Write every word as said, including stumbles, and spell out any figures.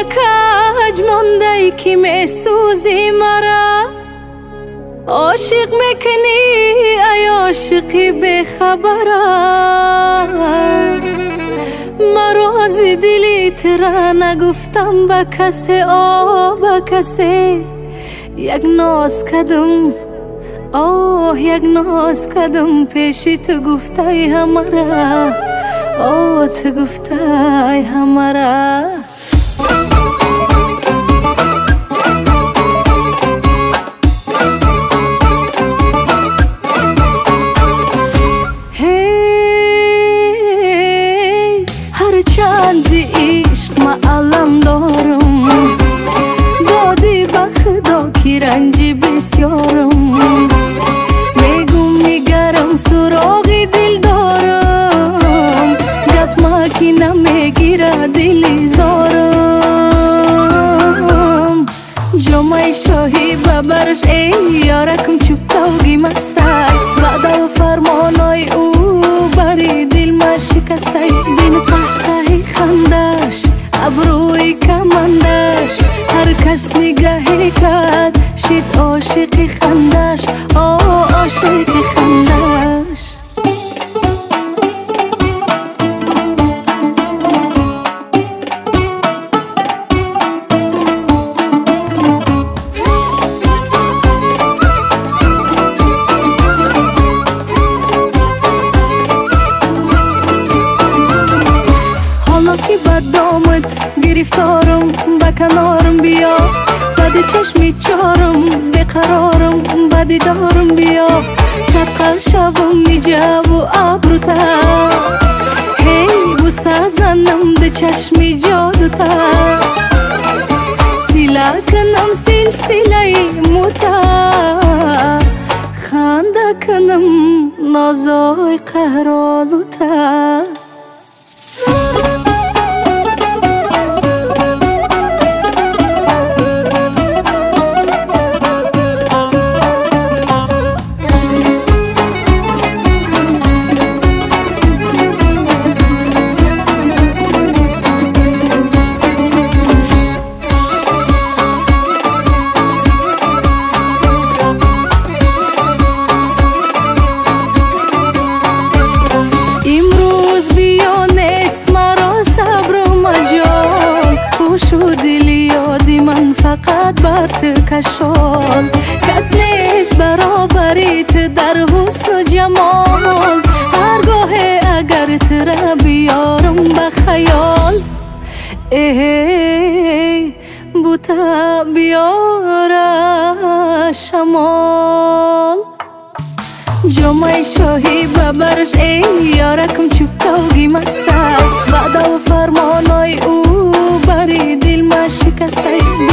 کج مانده ای که می سوزی مرا عاشق میکنی ای عاشقی بخبره مراز دلی ترا نگفتم به کسی آه به کسی یک ناز کدم آه یک ناز کدم پیشی تو گفته ای همرا آه تو گفته ای همرا چند عشق ما علم دارم دادی به خدا که رنجی بسیارم میگم میگرم سراغ دل دارم گفت ما که نمیگیره دلی زارم جمعه شاهی ببرش ای یارکم چوب توگی مستای بعد و فرمانای او بری دل ما شکسته بین قهقه خندش ابروی کمندش هر کس نگاهی کرد شد عاشق خندش آه عاشق خندش که بد دامت گرفتارم به کنارم بیا بد چشمی چارم بقرارم بد دارم بیا سقل شوم میجا و ابروتا هی بوسه زنم ده چشمی جادوتا سیلا کنم سلسله موتا خنده کنم نازای قهرالوتا فقط بر تو کشال کس نیست برابریت در حسن و جمال هرگاه اگر ترا بیارم به خیال ای بوتا بیاره شمال جمعه شاهی ببرش ای یارکم چوب توگی مستای بعد و فرمانای او بری دل ما شکسته